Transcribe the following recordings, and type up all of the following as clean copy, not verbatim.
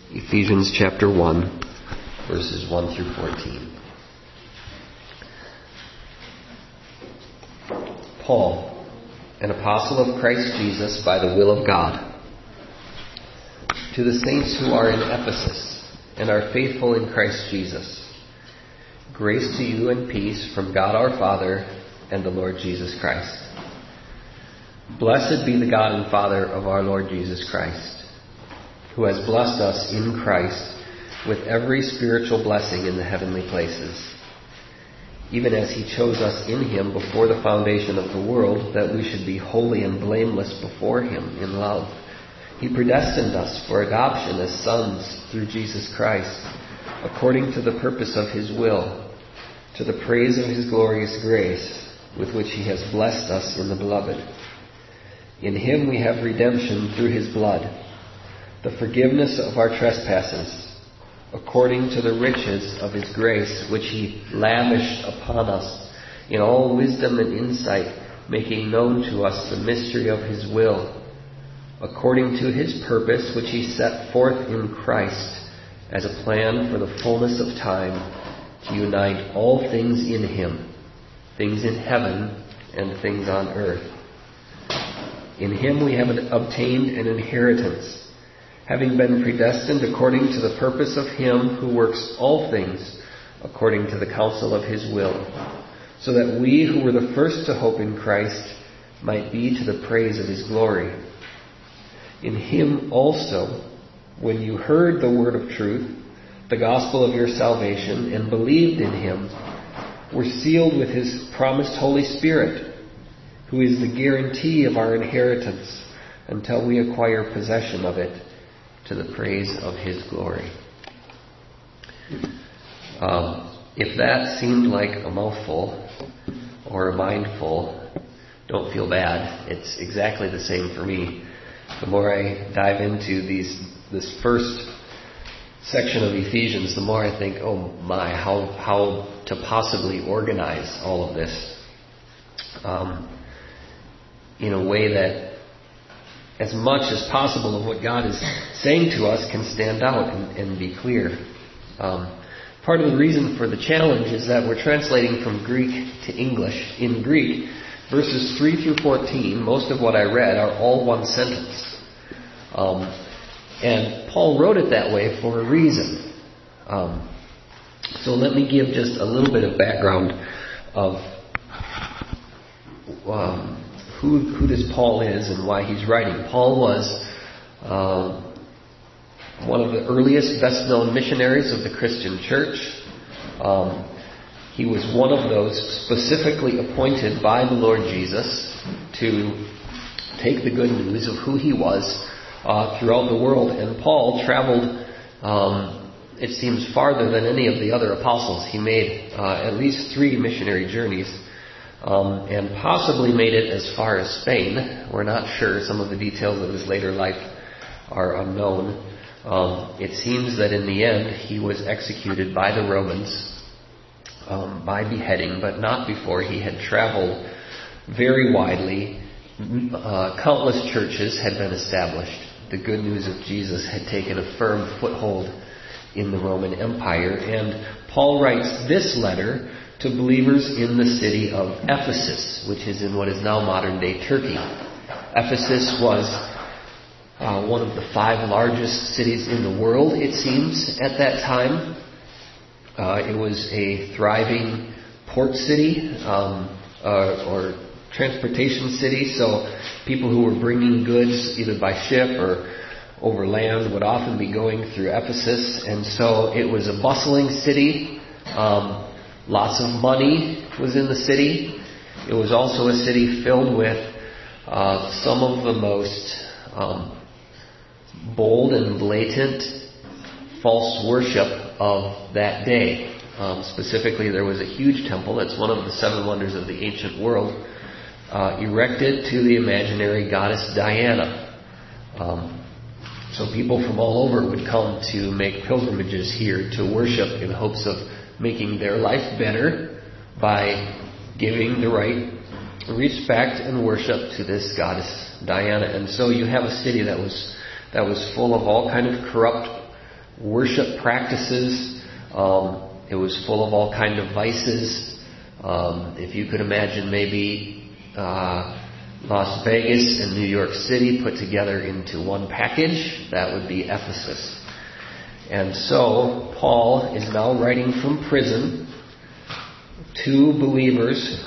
Ephesians chapter 1, verses 1 through 14. Paul, an apostle of Christ Jesus by the will of God, to the saints who are in Ephesus and are faithful in Christ Jesus, grace to you and peace from God our Father and the Lord Jesus Christ. Blessed be the God and Father of our Lord Jesus Christ, who has blessed us in Christ with every spiritual blessing in the heavenly places, even as he chose us in him before the foundation of the world, that we should be holy and blameless before him in love. He predestined us for adoption as sons through Jesus Christ, according to the purpose of his will, to the praise of his glorious grace, with which he has blessed us in the Beloved. In him we have redemption through his blood, the forgiveness of our trespasses, according to the riches of his grace, which he lavished upon us in all wisdom and insight, making known to us the mystery of his will, according to his purpose, which he set forth in Christ as a plan for the fullness of time, to unite all things in him, things in heaven and things on earth. In him we have obtained an inheritance, having been predestined according to the purpose of him who works all things according to the counsel of his will, so that we who were the first to hope in Christ might be to the praise of his glory. In him also, when you heard the word of truth, the gospel of your salvation, and believed in him, were sealed with his promised Holy Spirit, who is the guarantee of our inheritance until we acquire possession of it, to the praise of his glory. If that seemed like a mouthful or a mindful, don't feel bad. It's exactly the same for me. The more I dive into this first section of Ephesians, the more I think, oh my, how to possibly organize all of this in a way that as much as possible of what God is saying to us can stand out and be clear. Part of the reason for the challenge is that we're translating from Greek to English. In Greek, verses 3 through 14, most of what I read are all one sentence. And Paul wrote it that way for a reason. So let me give just a little bit of background of who this Paul is and why he's writing. Paul was one of the earliest, best-known missionaries of the Christian church. He was one of those specifically appointed by the Lord Jesus to take the good news of who he was throughout the world. And Paul traveled, it seems, farther than any of the other apostles. He made at least 3 missionary journeys. And possibly made it as far as Spain. We're not sure. Some of the details of his later life are unknown. It seems that in the end he was executed by the Romans by beheading, but not before he had traveled very widely. Countless churches had been established. The good news of Jesus had taken a firm foothold in the Roman Empire. And Paul writes this letter to believers in the city of Ephesus, which is in what is now modern-day Turkey. Ephesus was one of the 5 largest cities in the world, it seems, at that time. It was a thriving port city, or transportation city, so people who were bringing goods either by ship or over land would often be going through Ephesus, and so it was a bustling city. Lots of money was in the city. It was also a city filled with some of the most bold and blatant false worship of that day. Specifically, there was a huge temple. It's one of the 7 wonders of the ancient world, erected to the imaginary goddess Diana. So people from all over would come to make pilgrimages here to worship in hopes of making their life better by giving the right respect and worship to this goddess Diana. And so you have a city that was full of all kind of corrupt worship practices. It was full of all kinds of vices. If you could imagine maybe Las Vegas and New York City put together into one package, that would be Ephesus. And so Paul is now writing from prison to believers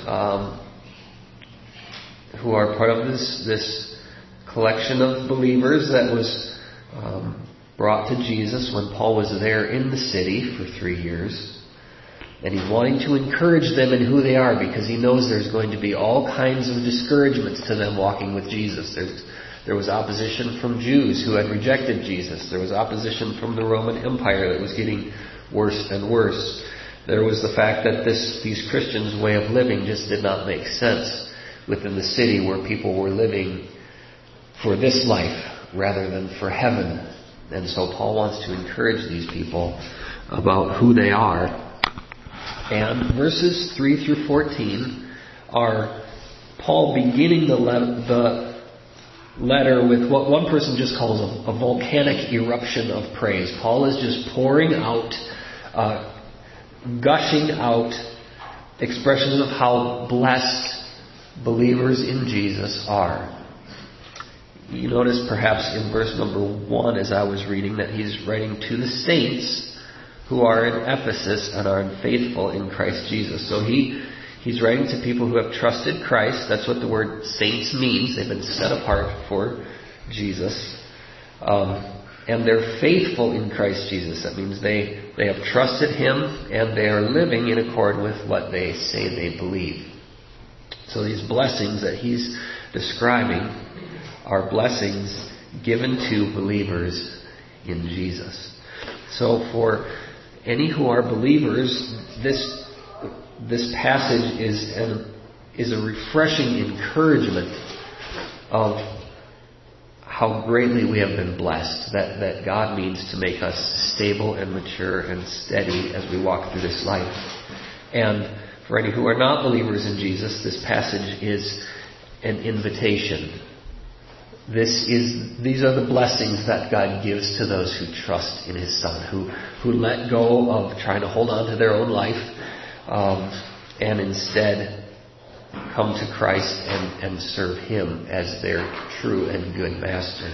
who are part of this collection of believers that was brought to Jesus when Paul was there in the city for 3 years. And he's wanting to encourage them in who they are, because he knows there's going to be all kinds of discouragements to them walking with Jesus. There was opposition from Jews who had rejected Jesus. There was opposition from the Roman Empire that was getting worse and worse. There was the fact that these Christians' way of living just did not make sense within the city, where people were living for this life rather than for heaven. And so Paul wants to encourage these people about who they are. And verses 3 through 14 are Paul beginning the letter with what one person just calls a volcanic eruption of praise. Paul is just pouring out, gushing out expressions of how blessed believers in Jesus are. You notice perhaps in verse number 1 as I was reading that he's writing to the saints who are in Ephesus and are faithful in Christ Jesus. So he's writing to people who have trusted Christ. That's what the word saints means. They've been set apart for Jesus. And they're faithful in Christ Jesus. That means they have trusted Him and they are living in accord with what they say they believe. So these blessings that he's describing are blessings given to believers in Jesus. So for any who are believers, this passage is a refreshing encouragement of how greatly we have been blessed, that God means to make us stable and mature and steady as we walk through this life. And for any who are not believers in Jesus, this passage is an invitation. These are the blessings that God gives to those who trust in His Son, who let go of trying to hold on to their own life, and instead come to Christ and serve Him as their true and good Master.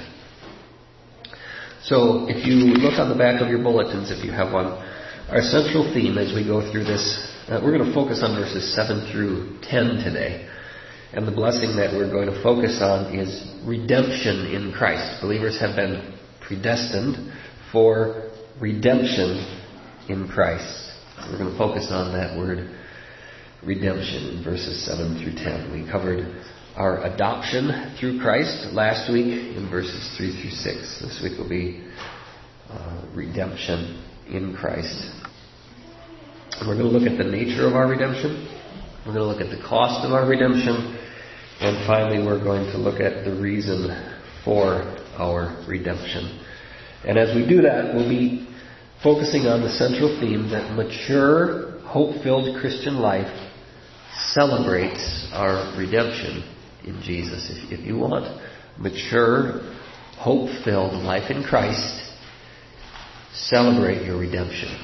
So if you look on the back of your bulletins, if you have one, our central theme as we go through this, we're going to focus on verses 7 through 10 today. And the blessing that we're going to focus on is redemption in Christ. Believers have been predestined for redemption in Christ. So we're going to focus on that word redemption in verses 7 through 10. We covered our adoption through Christ last week in verses 3 through 6. This week will be redemption in Christ. And we're going to look at the nature of our redemption. We're going to look at the cost of our redemption. And finally, we're going to look at the reason for our redemption. And as we do that, we'll be focusing on the central theme that mature, hope-filled Christian life celebrates our redemption in Jesus. If you want mature, hope-filled life in Christ, celebrate your redemption.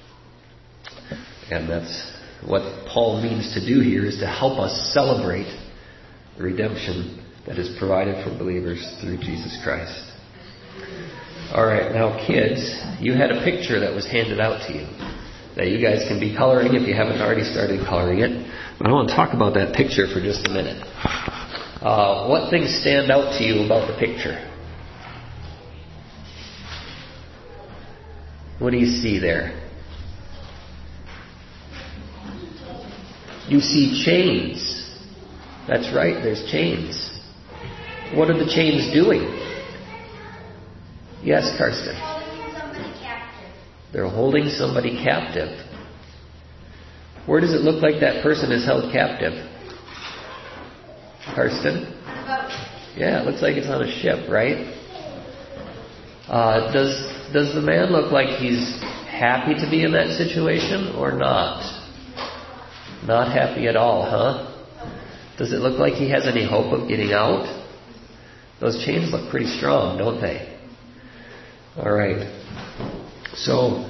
And that's what Paul means to do here, is to help us celebrate the redemption that is provided for believers through Jesus Christ. Alright, now kids, you had a picture that was handed out to you that you guys can be coloring if you haven't already started coloring it. But I want to talk about that picture for just a minute. What things stand out to you about the picture? What do you see there? You see chains. That's right, there's chains. What are the chains doing? Yes, Karsten. They're holding somebody captive. Where does it look like that person is held captive? Karsten? Yeah, it looks like it's on a ship, right? Does the man look like he's happy to be in that situation or not? Not happy at all, huh? Does it look like he has any hope of getting out? Those chains look pretty strong, don't they? All right. So,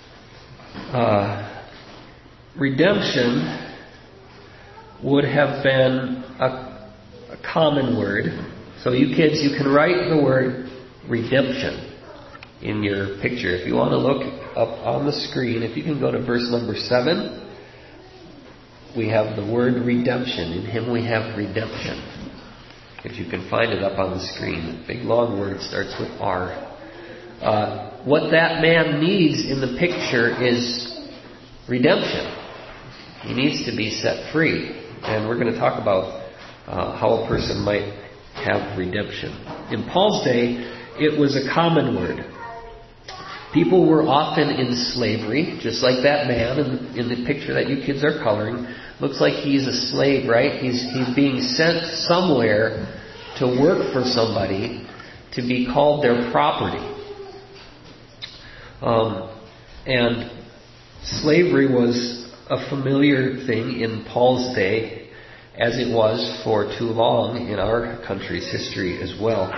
redemption would have been a common word. So you kids, you can write the word redemption in your picture. If you want to look up on the screen, if you can go to verse number 7, we have the word redemption. In Him we have redemption. If you can find it up on the screen. Big long word, starts with R. What that man needs in the picture is redemption. He needs to be set free. And we're going to talk about how a person might have redemption. In Paul's day, it was a common word. People were often in slavery, just like that man in the picture that you kids are coloring. Looks like he's a slave, right? He's being sent somewhere to work for somebody, to be called their property. And slavery was a familiar thing in Paul's day, as it was for too long in our country's history as well.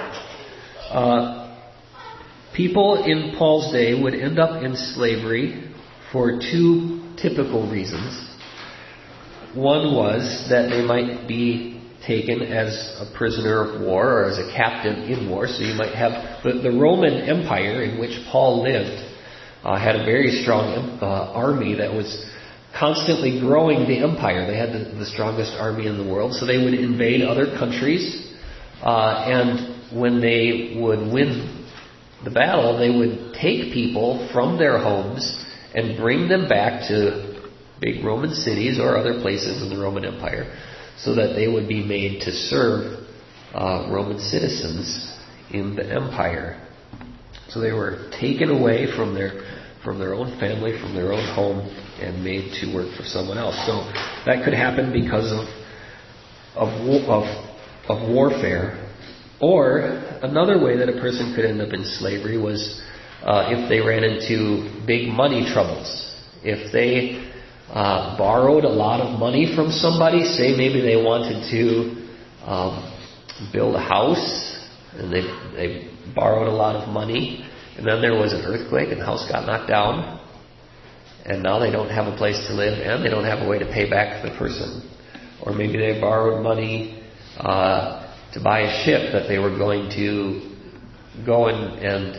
People in Paul's day would end up in slavery for two typical reasons. One was that they might be taken as a prisoner of war or as a captive in war. So you might have the Roman Empire in which Paul lived had a very strong army that was constantly growing the empire. They had the strongest army in the world, so they would invade other countries, and when they would win the battle, they would take people from their homes and bring them back to big Roman cities or other places in the Roman Empire so that they would be made to serve Roman citizens in the empire. So they were taken away from their own family, from their own home, and made to work for someone else. So that could happen because of warfare. Or another way that a person could end up in slavery was if they ran into big money troubles. If they borrowed a lot of money from somebody, say maybe they wanted to build a house, and they borrowed a lot of money, and then there was an earthquake and the house got knocked down, and now they don't have a place to live and they don't have a way to pay back the person. Or maybe they borrowed money to buy a ship that they were going to go and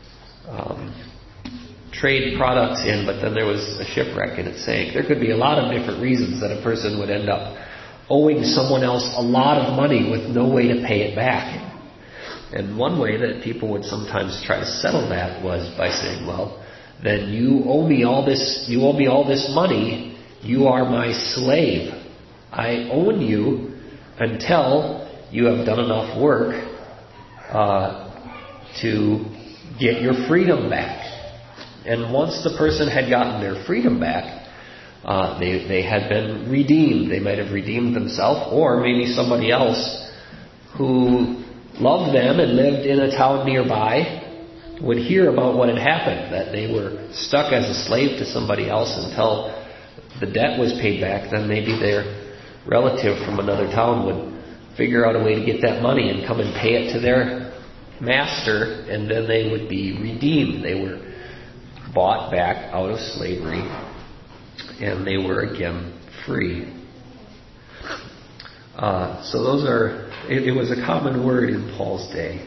trade products in, but then there was a shipwreck and it sank. There could be a lot of different reasons that a person would end up owing someone else a lot of money with no way to pay it back. And one way that people would sometimes try to settle that was by saying, well, then you owe me all this money, you are my slave. I own you until you have done enough work to get your freedom back. And once the person had gotten their freedom back, they had been redeemed. They might have redeemed themselves, or maybe somebody else who loved them and lived in a town nearby would hear about what had happened, that they were stuck as a slave to somebody else until the debt was paid back. Then maybe their relative from another town would figure out a way to get that money and come and pay it to their master, and then they would be redeemed. They were bought back out of slavery, and they were again free. So those are, it was a common word in Paul's day.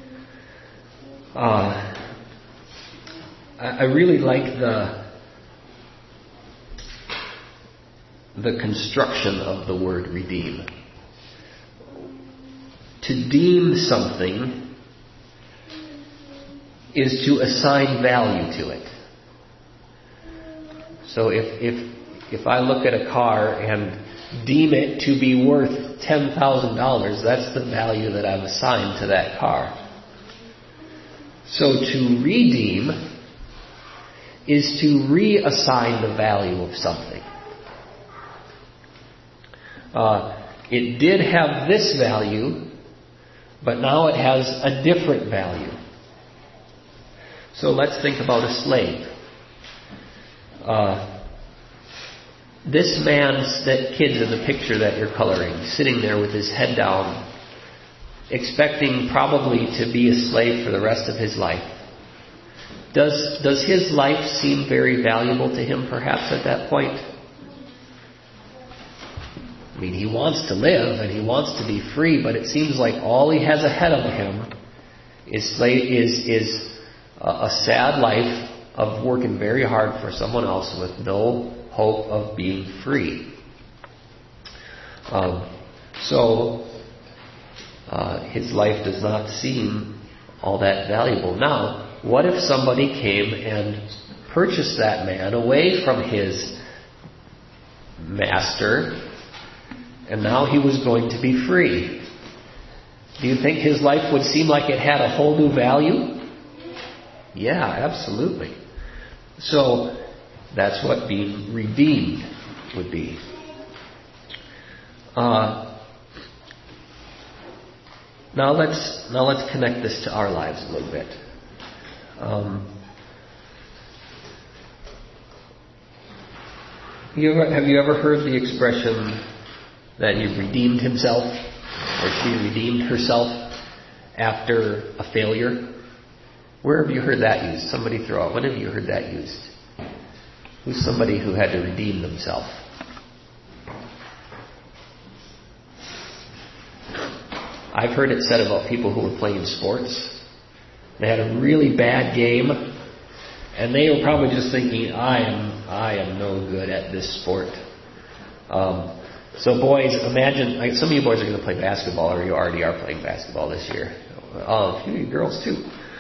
I really like the construction of the word redeem. To deem something is to assign value to it. So if I look at a car and deem it to be worth $10,000, that's the value that I've assigned to that car. So to redeem is to reassign the value of something. It did have this value, but now it has a different value. So let's think about a slave. This that kid's in the picture that you're coloring, sitting there with his head down, expecting probably to be a slave for the rest of his life. Does his life seem very valuable to him perhaps at that point? I mean, he wants to live and he wants to be free, but it seems like all he has ahead of him is a sad life of working very hard for someone else with no hope of being free. His life does not seem all that valuable. Now, what if somebody came and purchased that man away from his master, and now he was going to be free? Do you think his life would seem like it had a whole new value? Yeah, absolutely. So that's what being redeemed would be. Now let's connect this to our lives a little bit. Have you ever heard the expression that he redeemed himself, or she redeemed herself after a failure? Where have you heard that used? Somebody throw out. When have you heard that used? Who's somebody who had to redeem themselves? I've heard it said about people who were playing sports. They had a really bad game, and they were probably just thinking, I am no good at this sport. So boys, imagine, some of you boys are going to play basketball, or you already are playing basketball this year. A few of you girls too.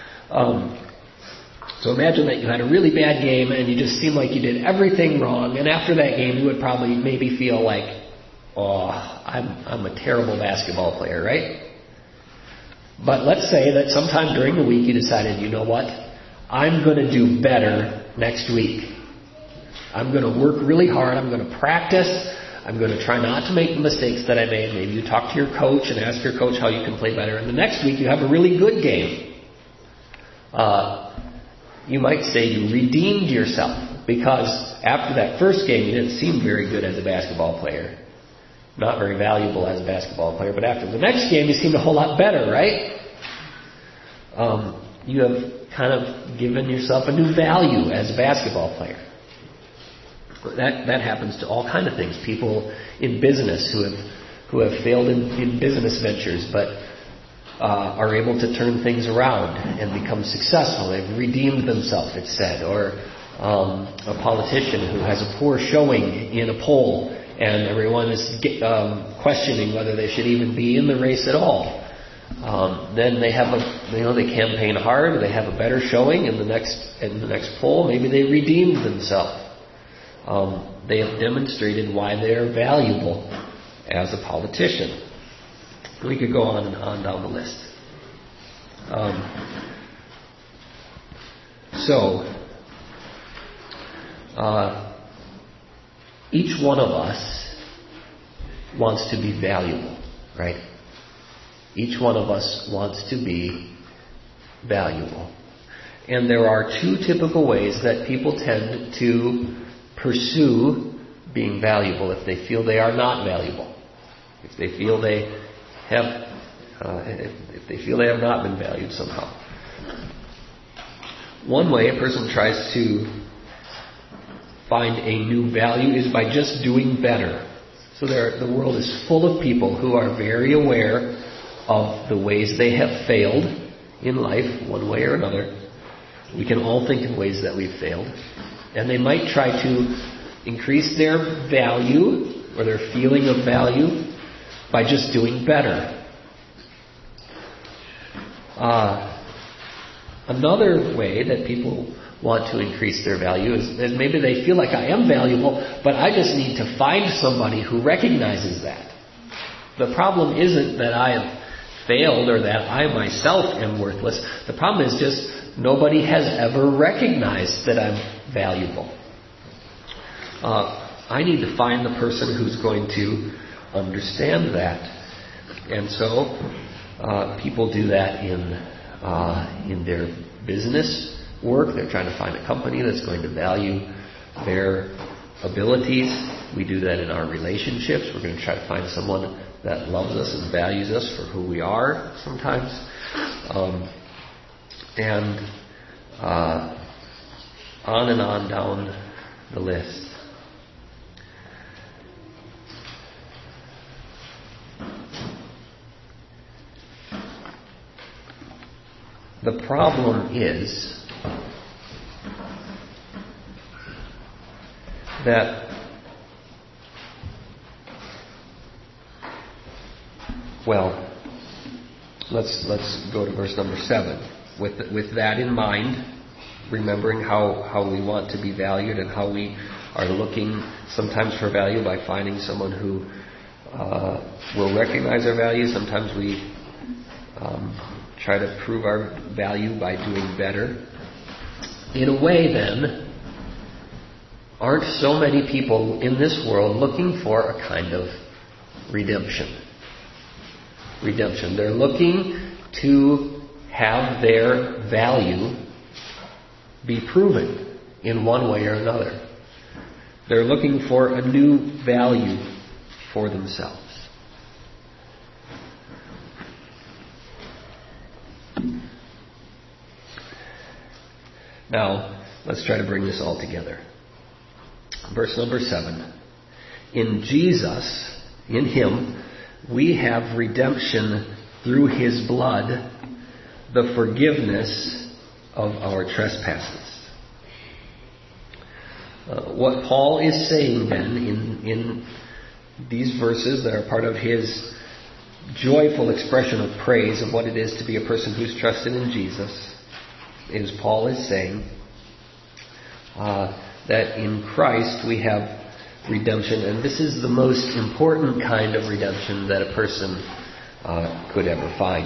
So imagine that you had a really bad game and you just seemed like you did everything wrong, and after that game you would probably maybe feel like, I'm a terrible basketball player, right? But let's say that sometime during the week you decided, you know what? I'm going to do better next week. I'm going to work really hard. I'm going to practice. I'm going to try not to make the mistakes that I made. Maybe you talk to your coach and ask your coach how you can play better. And the next week you have a really good game. You might say you redeemed yourself, because after that first game you didn't seem very good as a basketball player. Not very valuable as a basketball player. But after the next game you seemed a whole lot better, right? You have kind of given yourself a new value as a basketball player. That happens to all kinds of things. People in business who have failed in business ventures, but are able to turn things around and become successful. They've redeemed themselves, it's said. Or a politician who has a poor showing in a poll, and everyone is questioning whether they should even be in the race at all. Then they campaign hard. They have a better showing in the next poll. Maybe they redeemed themselves. They have demonstrated why they are valuable as a politician. We could go on and on down the list. Each one of us wants to be valuable, right? Each one of us wants to be valuable. And there are two typical ways that people tend to pursue being valuable if they feel they are not valuable. If they feel they have not been valued somehow. One way a person tries to find a new value is by just doing better. So the world is full of people who are very aware of the ways they have failed in life, one way or another. We can all think of ways that we've failed. And they might try to increase their value or their feeling of value by just doing better. Another way that people want to increase their value is maybe they feel like I am valuable, but I just need to find somebody who recognizes that. The problem isn't that I have failed or that I myself am worthless. The problem is just nobody has ever recognized that I'm valuable. I need to find the person who's going to understand that. And so people do that in their business work. They're trying to find a company that's going to value their abilities. We do that in our relationships. We're going to try to find someone that loves us and values us for who we are sometimes. And On and on down the list. The problem is that, well, let's go to verse number 7. With that in mind, remembering how we want to be valued and how we are looking sometimes for value by finding someone who will recognize our value. Sometimes we try to prove our value by doing better. In a way, then, aren't so many people in this world looking for a kind of redemption? Redemption. They're looking to have their value be proven in one way or another. They're looking for a new value for themselves. Now, let's try to bring this all together. Verse number 7. In Jesus, in Him, we have redemption through His blood, the forgiveness of our trespasses. What Paul is saying then in these verses that are part of his joyful expression of praise of what it is to be a person who's trusted in Jesus is Paul is saying that in Christ we have redemption, and this is the most important kind of redemption that a person could ever find.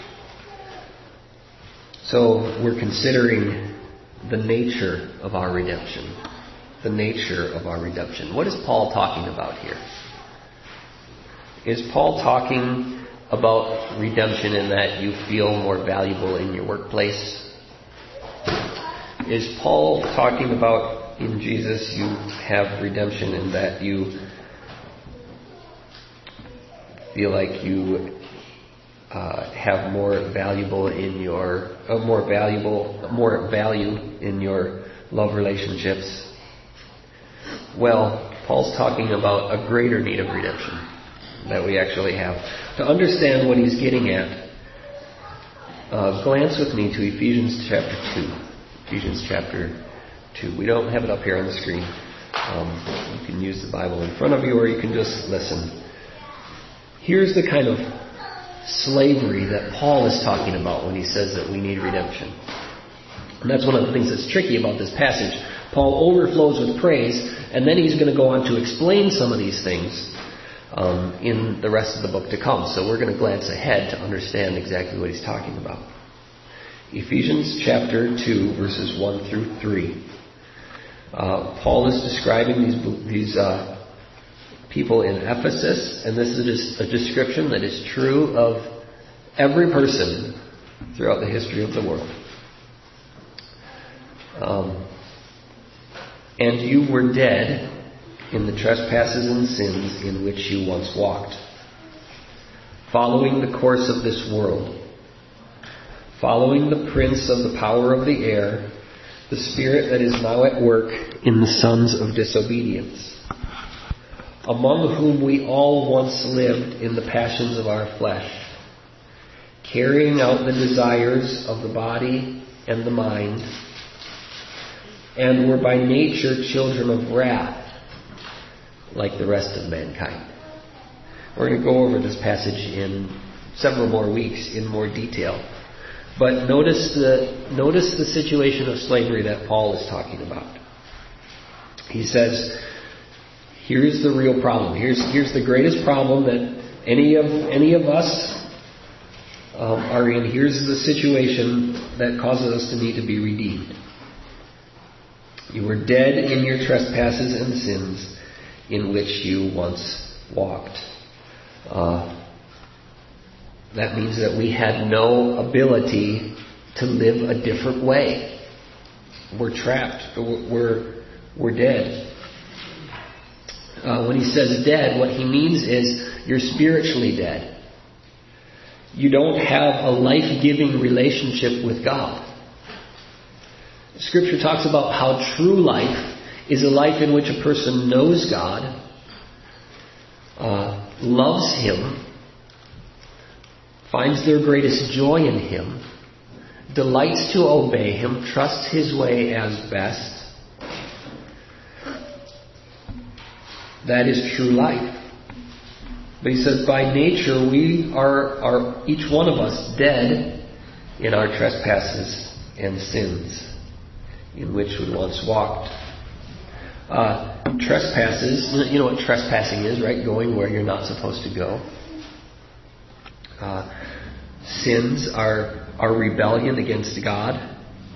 So we're considering the nature of our redemption. The nature of our redemption. What is Paul talking about here? Is Paul talking about redemption in that you feel more valuable in your workplace? Is Paul talking about in Jesus you have redemption in that you feel like you have more value in your love relationships? Well, Paul's talking about a greater need of redemption that we actually have. To understand what he's getting at, glance with me to Ephesians chapter 2. Ephesians chapter 2. We don't have it up here on the screen. You can use the Bible in front of you, or you can just listen. Here's the kind of slavery that Paul is talking about when he says that we need redemption. And that's one of the things that's tricky about this passage. Paul overflows with praise, and then he's going to go on to explain some of these things in the rest of the book to come. So we're going to glance ahead to understand exactly what he's talking about. Ephesians chapter 2, verses 1 through 3. Paul is describing these people in Ephesus, and this is a description that is true of every person throughout the history of the world. And you were dead in the trespasses and sins in which you once walked, following the course of this world, following the prince of the power of the air, the spirit that is now at work in the sons of disobedience, among whom we all once lived in the passions of our flesh, carrying out the desires of the body and the mind, and were by nature children of wrath, like the rest of mankind. We're going to go over this passage in several more weeks in more detail. But notice the situation of slavery that Paul is talking about. He says, here's the real problem. Here's the greatest problem that any of us are in. Here's the situation that causes us to need to be redeemed. You were dead in your trespasses and sins in which you once walked. That means that we had no ability to live a different way. We're trapped. We're dead. When he says dead, what he means is you're spiritually dead. You don't have a life-giving relationship with God. Scripture talks about how true life is a life in which a person knows God, loves Him, finds their greatest joy in Him, delights to obey Him, trusts His way as best. That is true life. But he says, by nature we are each one of us dead in our trespasses and sins in which we once walked. Trespasses, you know what trespassing is, right? Going where you're not supposed to go. Sins are rebellion against God.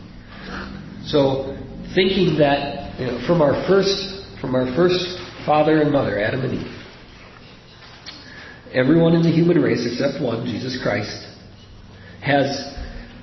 So thinking that, you know, from our first father and mother, Adam and Eve, everyone in the human race except one, Jesus Christ, has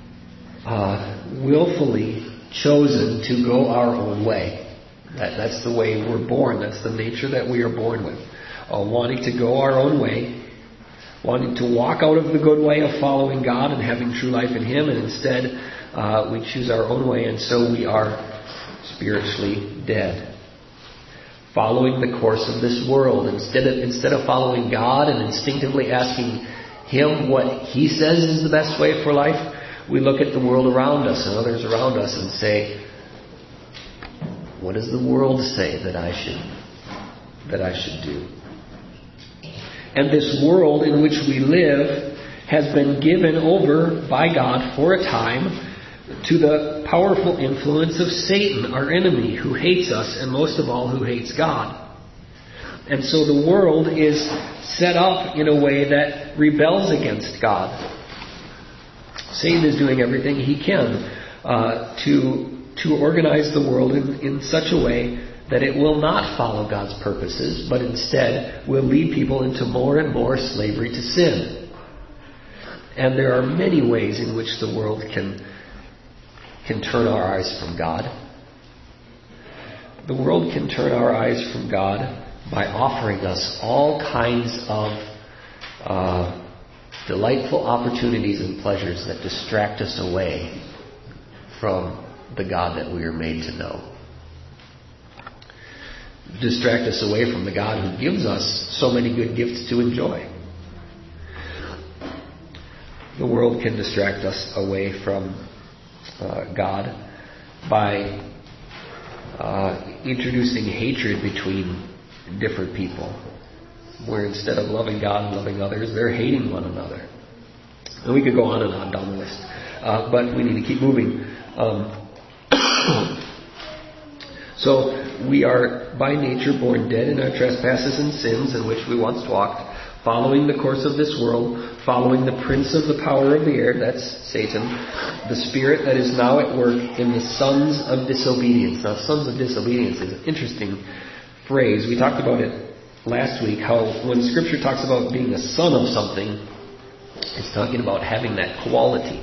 willfully chosen to go our own way. That's the way we're born. That's the nature that we are born with. Wanting to go our own way, wanting to walk out of the good way of following God and having true life in Him, and instead we choose our own way, and so we are spiritually dead. Following the course of this world. Instead of following God and instinctively asking Him what He says is the best way for life, we look at the world around us and others around us and say, what does the world say that I should do? And this world in which we live has been given over by God for a time to the powerful influence of Satan, our enemy, who hates us, and most of all, who hates God. And so the world is set up in a way that rebels against God. Satan is doing everything he can to organize the world in such a way that it will not follow God's purposes, but instead will lead people into more and more slavery to sin. And there are many ways in which the world can turn our eyes from God. The world can turn our eyes from God by offering us all kinds of delightful opportunities and pleasures that distract us away from the God that we are made to know. Distract us away from the God who gives us so many good gifts to enjoy. The world can distract us away from God by introducing hatred between different people, where instead of loving God and loving others, they're hating one another. And we could go on and on down the list, but we need to keep moving. So we are by nature born dead in our trespasses and sins in which we once walked, following the course of this world, following the prince of the power of the air, that's Satan, the spirit that is now at work in the sons of disobedience. Now, sons of disobedience is an interesting phrase. We talked about it last week, how when Scripture talks about being a son of something, it's talking about having that quality.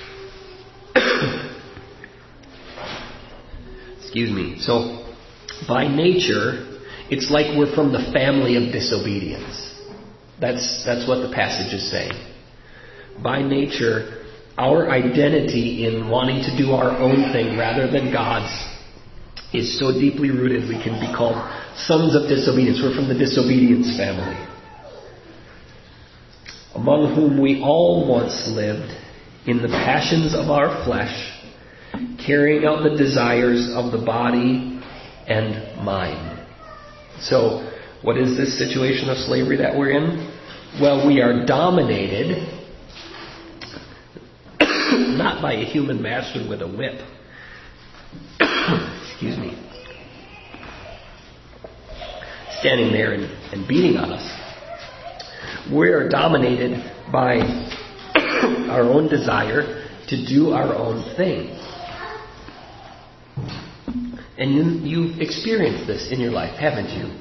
Excuse me. So, by nature, it's like we're from the family of disobedience. That's what the passage is saying. By nature, our identity in wanting to do our own thing rather than God's is so deeply rooted we can be called sons of disobedience. We're from the disobedience family, among whom we all once lived in the passions of our flesh, carrying out the desires of the body and mind. So, what is this situation of slavery that we're in? Well, we are dominated not by a human master with a whip. Excuse me. Standing there and beating on us. We are dominated by our own desire to do our own thing. And you've experienced this in your life, haven't you?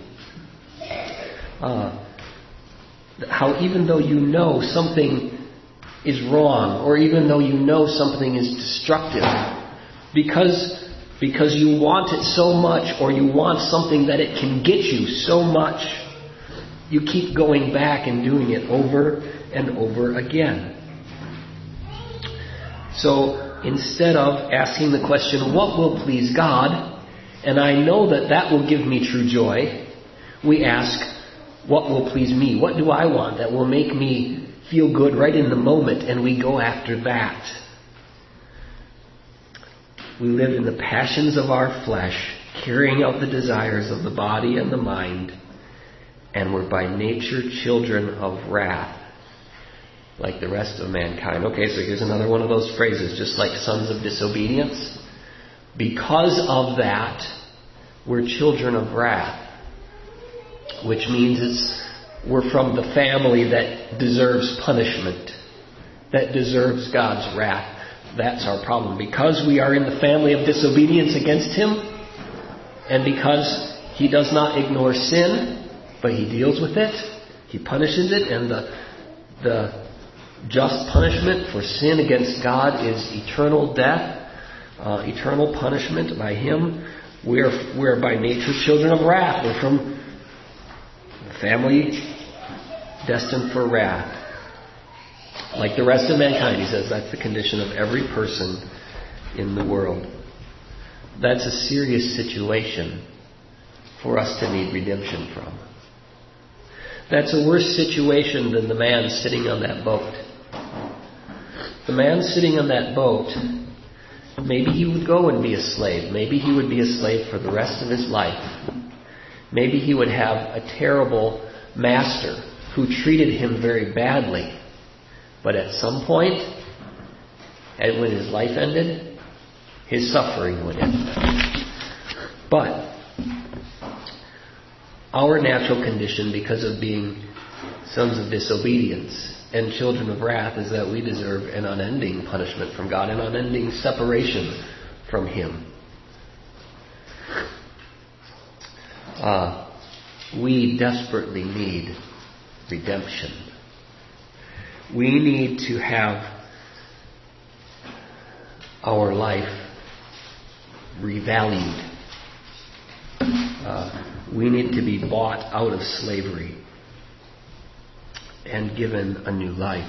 How even though you know something is wrong, or even though you know something is destructive, because you want it so much, or you want something that it can get you so much, you keep going back and doing it over and over again. So instead of asking the question, what will please God? And I know that will give me true joy. We ask, what will please me? What do I want that will make me feel good right in the moment? And we go after that. We live in the passions of our flesh, carrying out the desires of the body and the mind, and we're by nature children of wrath, like the rest of mankind. Okay, so here's another one of those phrases, just like sons of disobedience. Because of that, we're children of wrath, which means we're from the family that deserves punishment, that deserves God's wrath. That's our problem. Because we are in the family of disobedience against Him, and because He does not ignore sin, but He deals with it, He punishes it, and the just punishment for sin against God is eternal death, eternal punishment by Him. We're by nature children of wrath. We're from a family destined for wrath. Like the rest of mankind, he says, that's the condition of every person in the world. That's a serious situation for us to need redemption from. That's a worse situation than the man sitting on that boat. The man sitting on that boat, maybe he would go and be a slave. Maybe he would be a slave for the rest of his life. Maybe he would have a terrible master who treated him very badly. But at some point, and when his life ended, his suffering would end. But our natural condition, because of being sons of disobedience and children of wrath, is that we deserve an unending punishment from God, an unending separation from Him. We desperately need redemption. We need to have our life revalued. We need to be bought out of slavery and given a new life.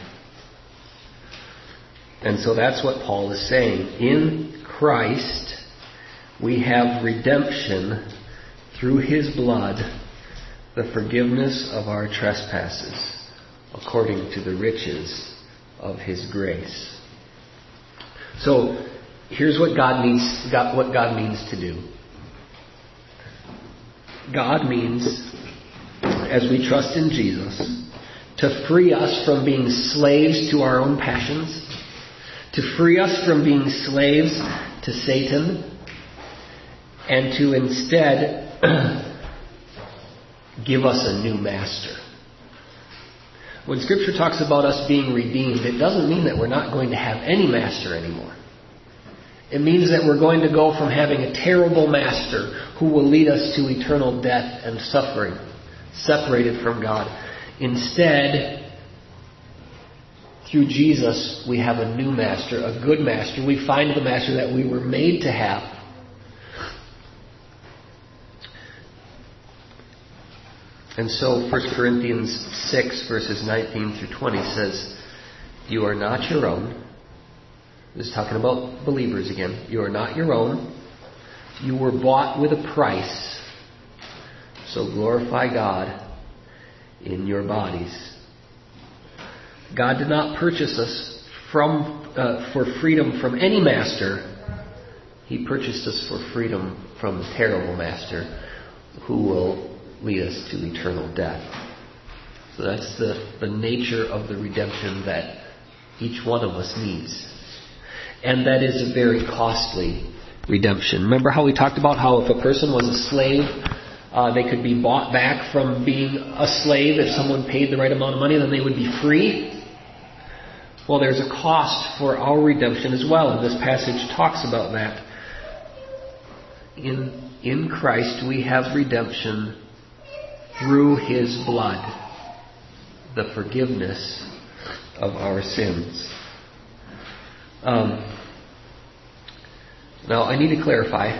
And so that's what Paul is saying. In Christ, we have redemption through His blood, the forgiveness of our trespasses, according to the riches of His grace. So here's what God means to do. God means, as we trust in Jesus, to free us from being slaves to our own passions, to free us from being slaves to Satan, and to instead give us a new master. When Scripture talks about us being redeemed, it doesn't mean that we're not going to have any master anymore. It means that we're going to go from having a terrible master who will lead us to eternal death and suffering, separated from God. Instead, through Jesus, we have a new master, a good master. We find the master that we were made to have. And so 1 Corinthians 6 verses 19 through 20 says, you are not your own. This is talking about believers again. You are not your own. You were bought with a price. So glorify God in your bodies. God did not purchase us for freedom from any master. He purchased us for freedom from the terrible master who will lead us to eternal death. So that's the nature of the redemption that each one of us needs. And that is a very costly redemption. Remember how we talked about how if a person was a slave, they could be bought back from being a slave. If someone paid the right amount of money, then they would be free. Well, there's a cost for our redemption as well, and this passage talks about that. In Christ we have redemption through His blood, the forgiveness of our sins. Now, I need to clarify.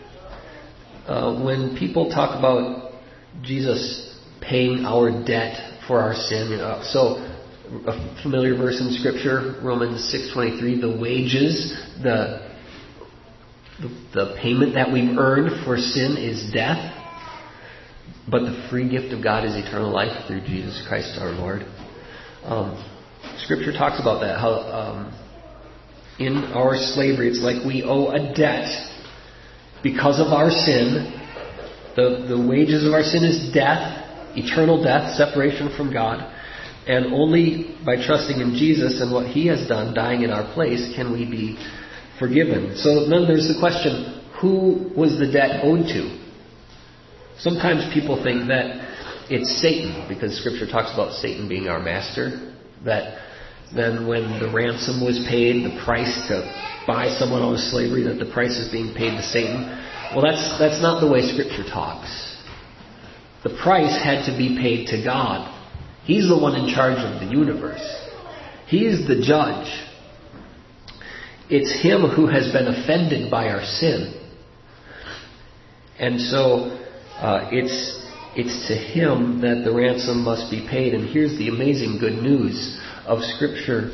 When people talk about Jesus paying our debt for our sin, so a familiar verse in Scripture, Romans 6:23, the wages, the payment that we've earned for sin is death, but the free gift of God is eternal life through Jesus Christ our Lord. Scripture talks about that, how in our slavery it's like we owe a debt because of our sin. The wages of our sin is death, eternal death, separation from God. And only by trusting in Jesus and what He has done, dying in our place, can we be forgiven. So then there's the question, who was the debt owed to? Sometimes people think that it's Satan, because Scripture talks about Satan being our master, that then when the ransom was paid, the price to buy someone out of slavery, that the price is being paid to Satan. Well, that's not the way Scripture talks. The price had to be paid to God. He's the one in charge of the universe. He is the judge. It's Him who has been offended by our sin. And so it's to Him that the ransom must be paid. And here's the amazing good news of Scripture: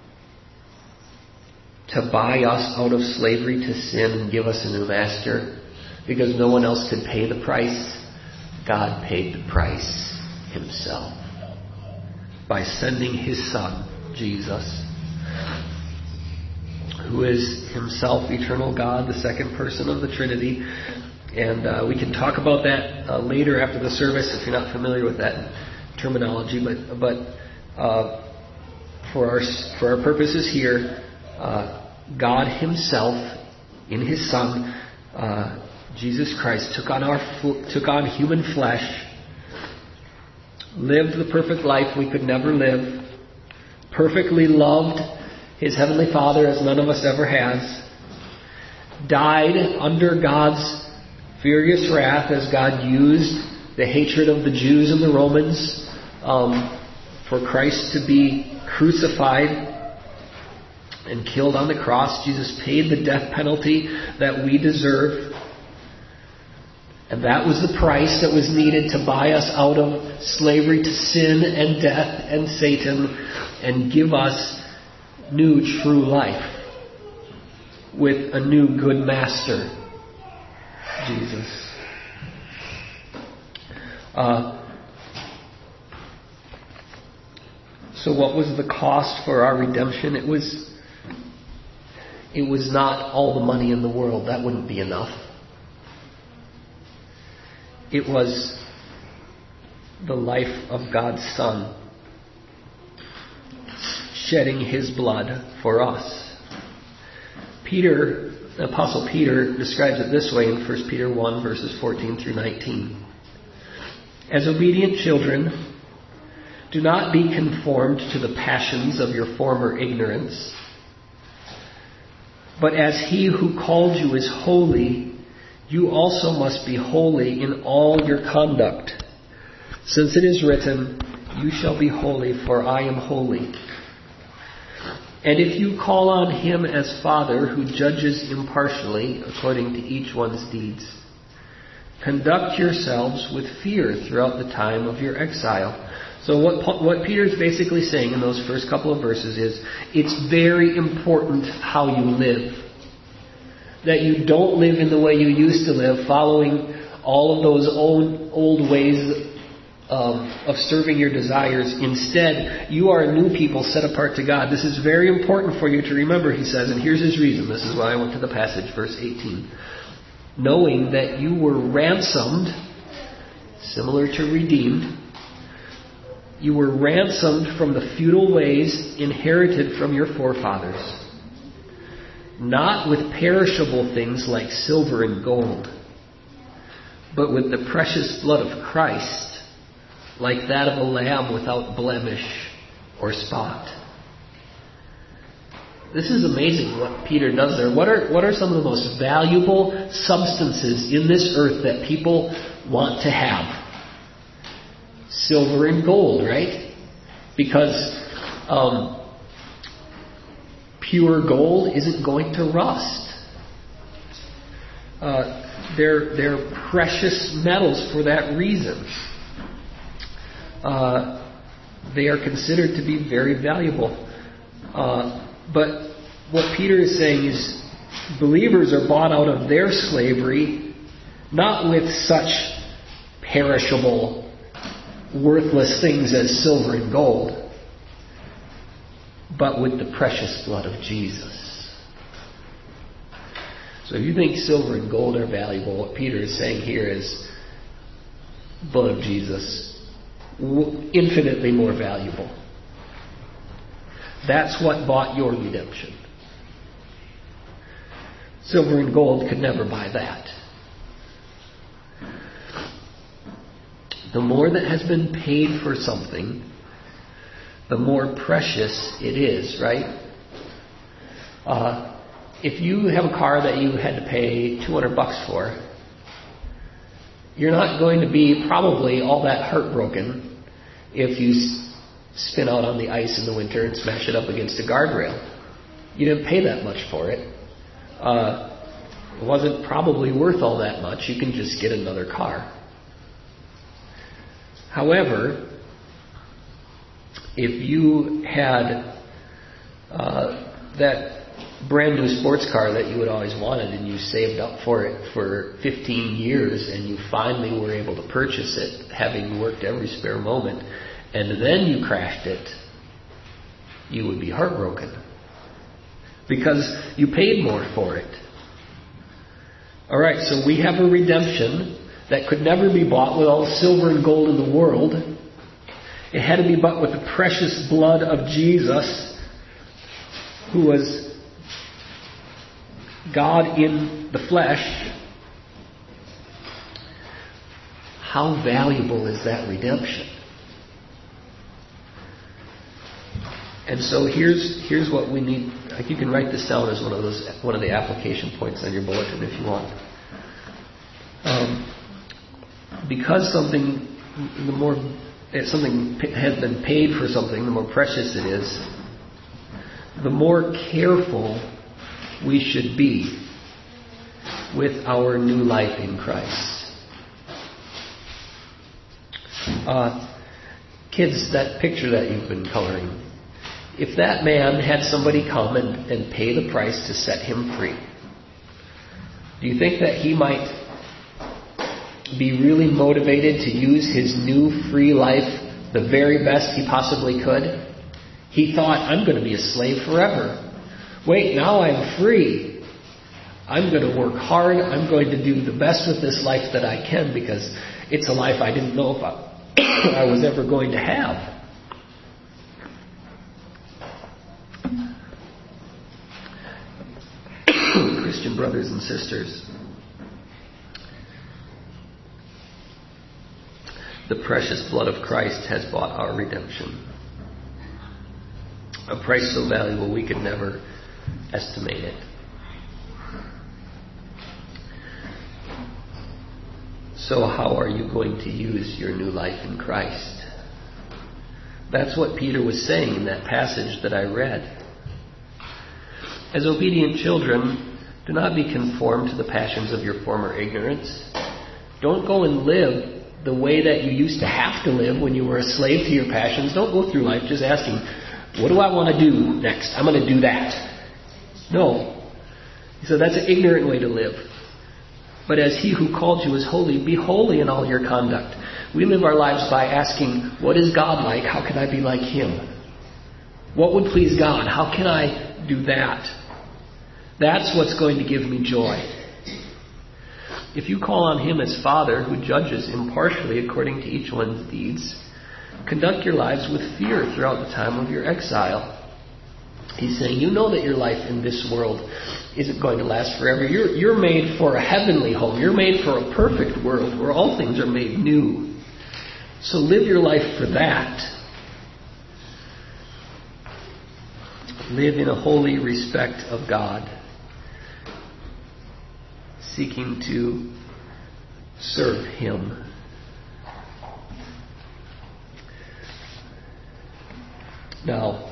to buy us out of slavery to sin and give us a new master, because no one else could pay the price. God paid the price Himself by sending His Son, Jesus, who is Himself eternal God, the second person of the Trinity. And we can talk about that later after the service if you're not familiar with that terminology. But for our purposes here, God Himself, in His Son, Jesus Christ, took on human flesh, lived the perfect life we could never live, perfectly loved His Heavenly Father as none of us ever has, died under God's furious wrath as God used the hatred of the Jews and the Romans for Christ to be crucified and killed on the cross. Jesus paid the death penalty that we deserve. And that was the price that was needed to buy us out of slavery to sin and death and Satan and give us new true life with a new good master, Jesus. So what was the cost for our redemption? It was not all the money in the world. That wouldn't be enough. It was the life of God's Son shedding His blood for us. The Apostle Peter describes it this way in 1 Peter 1, verses 14 through 19. As obedient children, do not be conformed to the passions of your former ignorance, but as He who called you is holy, you also must be holy in all your conduct, since it is written, you shall be holy, for I am holy. And if you call on Him as Father, who judges impartially according to each one's deeds, conduct yourselves with fear throughout the time of your exile. So what Peter's basically saying in those first couple of verses is, it's very important how you live. That you don't live in the way you used to live, following all of those old ways of serving your desires. Instead, you are a new people set apart to God. This is very important for you to remember, he says, and here's his reason. This is why I went to the passage, verse 18. Knowing that you were ransomed, similar to redeemed, you were ransomed from the futile ways inherited from your forefathers, not with perishable things like silver and gold, but with the precious blood of Christ, like that of a lamb without blemish or spot. This is amazing what Peter does there. What are some of the most valuable substances in this earth that people want to have? Silver and gold, right? Because pure gold isn't going to rust. They're precious metals for that reason. they are considered to be very valuable. But what Peter is saying is believers are bought out of their slavery not with such perishable, worthless things as silver and gold, but with the precious blood of Jesus. So if you think silver and gold are valuable, what Peter is saying here is blood of Jesus, infinitely more valuable. That's what bought your redemption. Silver and gold could never buy that. The more that has been paid for something, the more precious it is, right? If you have a car that you had to pay $200 for, you're not going to be probably all that heartbroken if you spin out on the ice in the winter and smash it up against a guardrail. You didn't pay that much for it. It wasn't probably worth all that much. You can just get another car. However, if you had that brand new sports car that you had always wanted and you saved up for it for 15 years and you finally were able to purchase it, having worked every spare moment, and then you crashed it, you would be heartbroken because you paid more for it. All right, so we have a redemption that could never be bought with all the silver and gold in the world. It had to be bought with the precious blood of Jesus, who was God in the flesh. How valuable is that redemption? And so here's what we need. You can write this down as one of the application points on your bulletin if you want. Because something has been paid for something, the more precious it is, the more careful we should be with our new life in Christ. Kids, that picture that you've been coloring, if that man had somebody come and pay the price to set him free, do you think that he might be really motivated to use his new free life the very best he possibly could? He thought, I'm going to be a slave forever. Wait, now I'm free. I'm going to work hard. I'm going to do the best with this life that I can because it's a life I didn't know if I was ever going to have. Christian brothers and sisters, the precious blood of Christ has bought our redemption. A price so valuable we could never estimate it. So how are you going to use your new life in Christ? That's what Peter was saying in that passage that I read. As obedient children, do not be conformed to the passions of your former ignorance. Don't go and live the way that you used to have to live when you were a slave to your passions. Don't go through life just asking, what do I want to do next? I'm going to do that. No. So that's an ignorant way to live. But as he who called you is holy, be holy in all your conduct. We live our lives by asking, what is God like? How can I be like him? What would please God? How can I do that? That's what's going to give me joy. If you call on him as Father, who judges impartially according to each one's deeds, conduct your lives with fear throughout the time of your exile. He's saying, you know that your life in this world isn't going to last forever. You're made for a heavenly home. You're made for a perfect world where all things are made new. So live your life for that. Live in a holy respect of God, seeking to serve him. Now,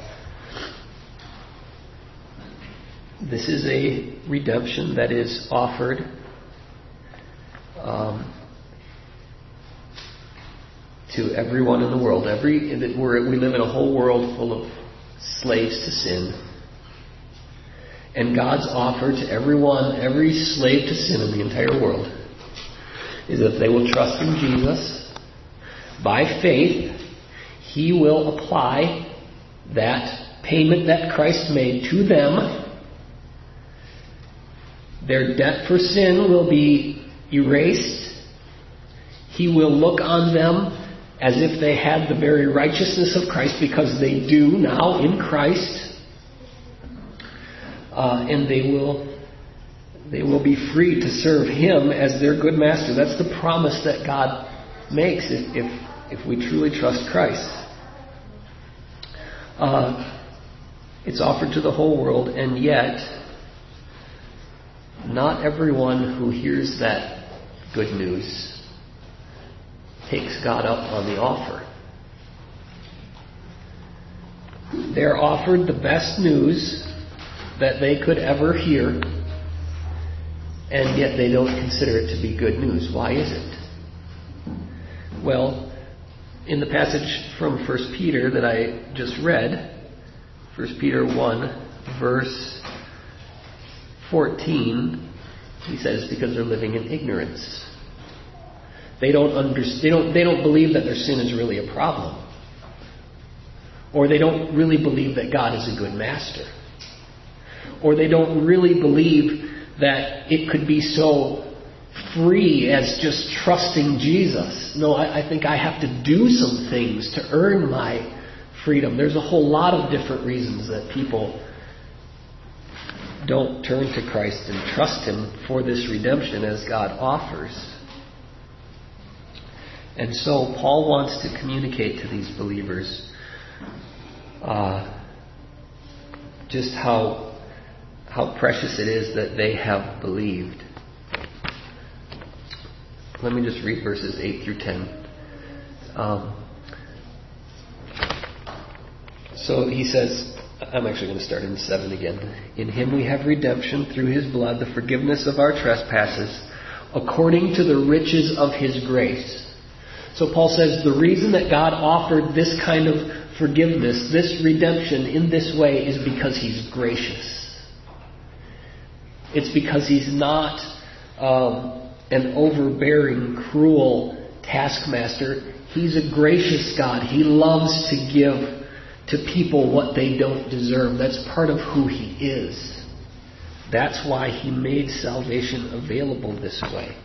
this is a redemption that is offered to everyone in the world. We live in a whole world full of slaves to sin. And God's offer to everyone, every slave to sin in the entire world, is if they will trust in Jesus, by faith, He will apply that payment that Christ made to them. Their debt for sin will be erased. He will look on them as if they had the very righteousness of Christ, because they do now in Christ. And they will be free to serve Him as their good master. That's the promise that God makes if we truly trust Christ. It's offered to the whole world, and yet not everyone who hears that good news takes God up on the offer. They're offered the best news that they could ever hear, and yet they don't consider it to be good news. Why is it? Well, in the passage from 1 Peter that I just read, 1 Peter 1, verse 14, he says, because they're living in ignorance. They don't believe that their sin is really a problem. Or they don't really believe that God is a good master. Or they don't really believe that it could be so free as just trusting Jesus. No, I think I have to do some things to earn my freedom. There's a whole lot of different reasons that people don't turn to Christ and trust Him for this redemption as God offers. And so Paul wants to communicate to these believers just how precious it is that they have believed. Let me just read verses 8 through 10. So he says, I'm actually going to start in 7 again. In Him we have redemption through His blood, the forgiveness of our trespasses, according to the riches of His grace. So Paul says the reason that God offered this kind of forgiveness, this redemption in this way, is because He's gracious. It's because He's not an overbearing, cruel taskmaster. He's a gracious God. He loves to give to people what they don't deserve. That's part of who He is. That's why He made salvation available this way.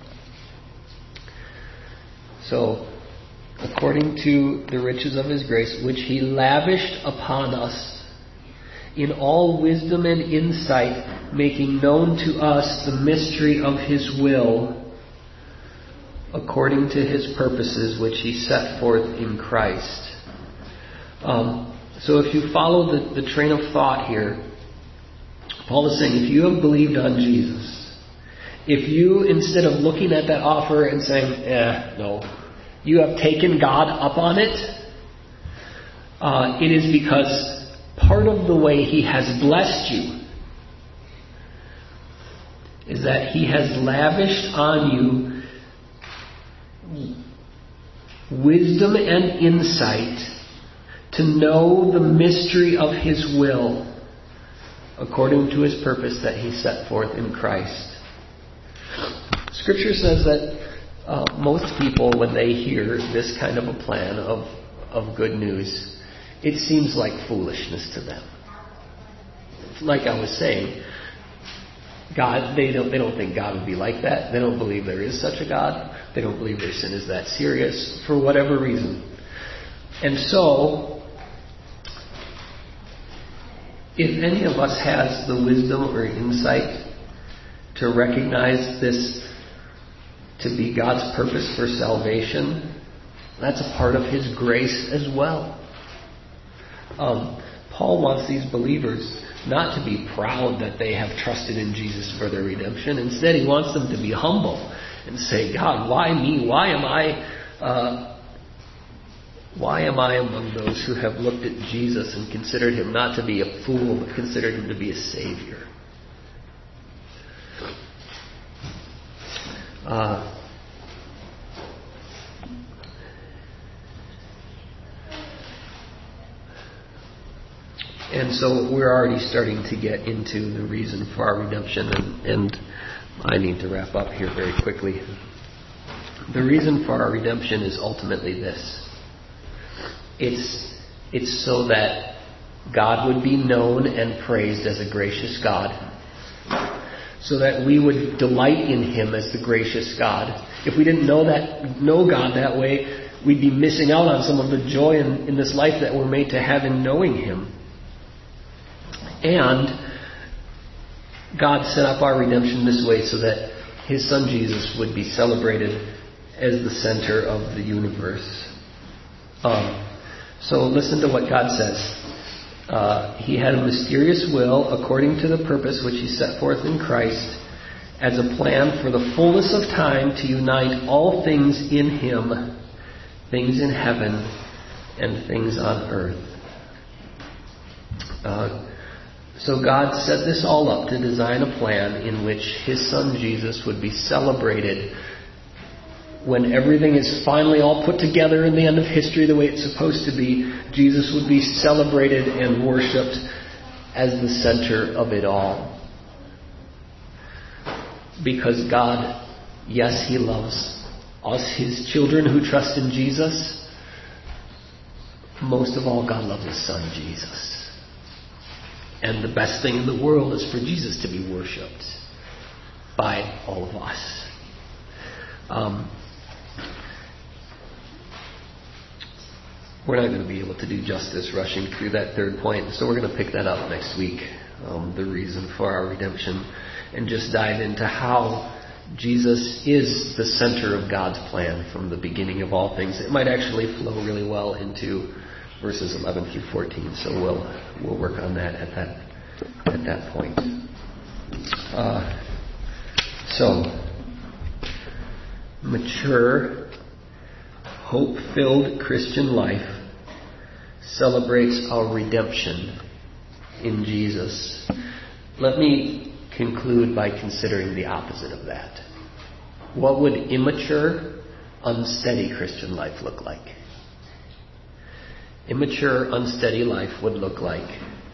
So, according to the riches of His grace, which He lavished upon us in all wisdom and insight, making known to us the mystery of His will, according to His purposes, which He set forth in Christ. So if you follow the train of thought here, Paul is saying, if you have believed on Jesus, if you, instead of looking at that offer and saying, no, you have taken God up on it, it is because part of the way He has blessed you is that He has lavished on you wisdom and insight to know the mystery of His will according to His purpose that He set forth in Christ. Scripture says that most people, when they hear this kind of a plan of good news, it seems like foolishness to them. Like I was saying, God, they don't think God would be like that. They don't believe there is such a God. They don't believe their sin is that serious for whatever reason. And so, if any of us has the wisdom or insight to recognize this to be God's purpose for salvation, that's a part of His grace as well. Paul wants these believers not to be proud that they have trusted in Jesus for their redemption. Instead, he wants them to be humble and say, God, why me? Why am I among those who have looked at Jesus and considered Him not to be a fool, but considered Him to be a Savior? And so we're already starting to get into the reason for our redemption, and I need to wrap up here very quickly. The reason for our redemption is ultimately this. It's so that God would be known and praised as a gracious God, so that we would delight in Him as the gracious God. If we didn't know God that way, we'd be missing out on some of the joy in this life that we're made to have in knowing Him. And God set up our redemption this way so that His Son Jesus would be celebrated as the center of the universe. So listen to what God says. He had a mysterious will according to the purpose which He set forth in Christ as a plan for the fullness of time to unite all things in Him, things in heaven and things on earth. So God set this all up to design a plan in which His Son Jesus would be celebrated when everything is finally all put together in the end of history the way it's supposed to be. Jesus would be celebrated and worshipped as the center of it all. Because God, yes, He loves us, His children who trust in Jesus. Most of all, God loves His Son, Jesus. And the best thing in the world is for Jesus to be worshipped by all of us. We're not going to be able to do justice rushing through that third point, so we're going to pick that up next week, the reason for our redemption, and just dive into how Jesus is the center of God's plan from the beginning of all things. It might actually flow really well into verses 11 through 14, so we'll work on that at that point. So, mature, hope-filled Christian life celebrates our redemption in Jesus. Let me conclude by considering the opposite of that. What would immature, unsteady Christian life look like? Immature, unsteady life would look like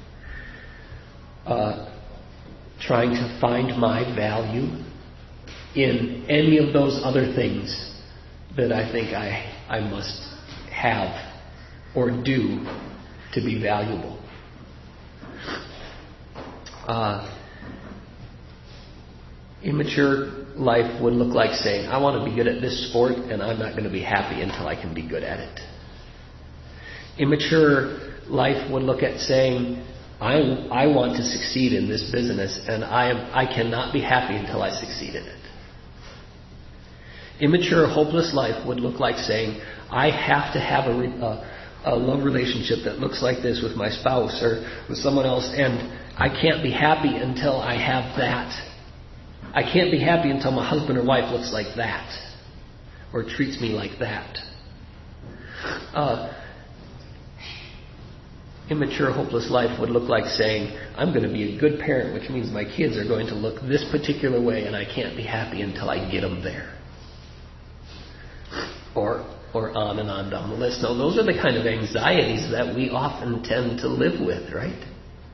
trying to find my value in any of those other things that I think I must have or do to be valuable. Immature life would look like saying, I want to be good at this sport and I'm not going to be happy until I can be good at it. Immature life would look at saying, I want to succeed in this business and I cannot be happy until I succeed in it. Immature, hopeless life would look like saying, I have to have a love relationship that looks like this with my spouse or with someone else, and I can't be happy until I have that. I can't be happy until my husband or wife looks like that or treats me like that. Immature, hopeless life would look like saying, I'm going to be a good parent, which means my kids are going to look this particular way and I can't be happy until I get them there. Or on and on down the list. Now, those are the kind of anxieties that we often tend to live with, right?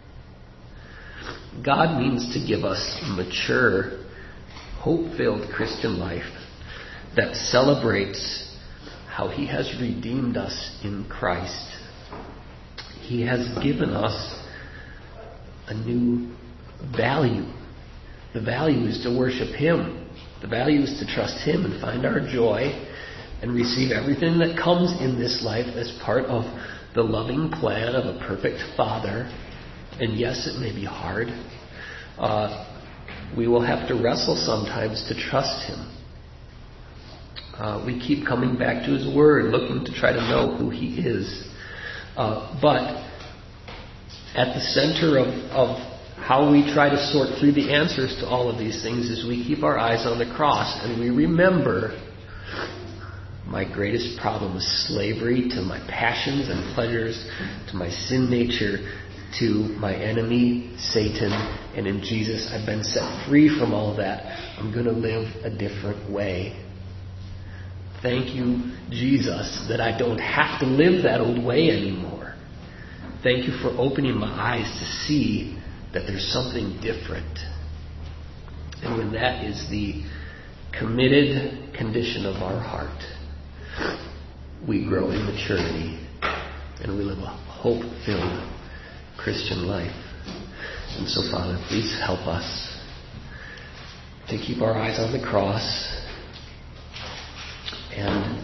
God means to give us a mature, hope-filled Christian life that celebrates how He has redeemed us in Christ. He has given us a new value. The value is to worship Him. The value is to trust Him and find our joy and receive everything that comes in this life as part of the loving plan of a perfect Father. And yes, it may be hard. We will have to wrestle sometimes to trust Him. We keep coming back to His Word, looking to try to know who He is. But at the center of how we try to sort through the answers to all of these things is we keep our eyes on the cross and we remember my greatest problem is slavery to my passions and pleasures, to my sin nature, to my enemy, Satan, and in Jesus I've been set free from all that. I'm going to live a different way. Thank you, Jesus, that I don't have to live that old way anymore. thank you for opening my eyes to see that there's something different. And when that is the committed condition of our heart, we grow in maturity and we live a hope-filled Christian life. And so, Father, please help us to keep our eyes on the cross and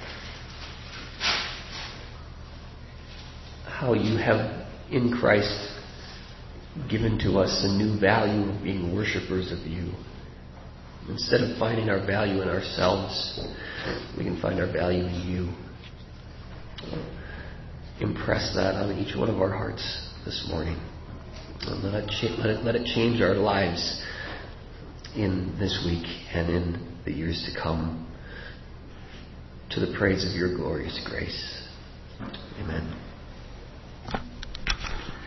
how you have in Christ given to us a new value of being worshipers of you. Instead of finding our value in ourselves, we can find our value in you. Impress that on each one of our hearts this morning. And let it change our lives in this week and in the years to come, to the praise of your glorious grace. Amen.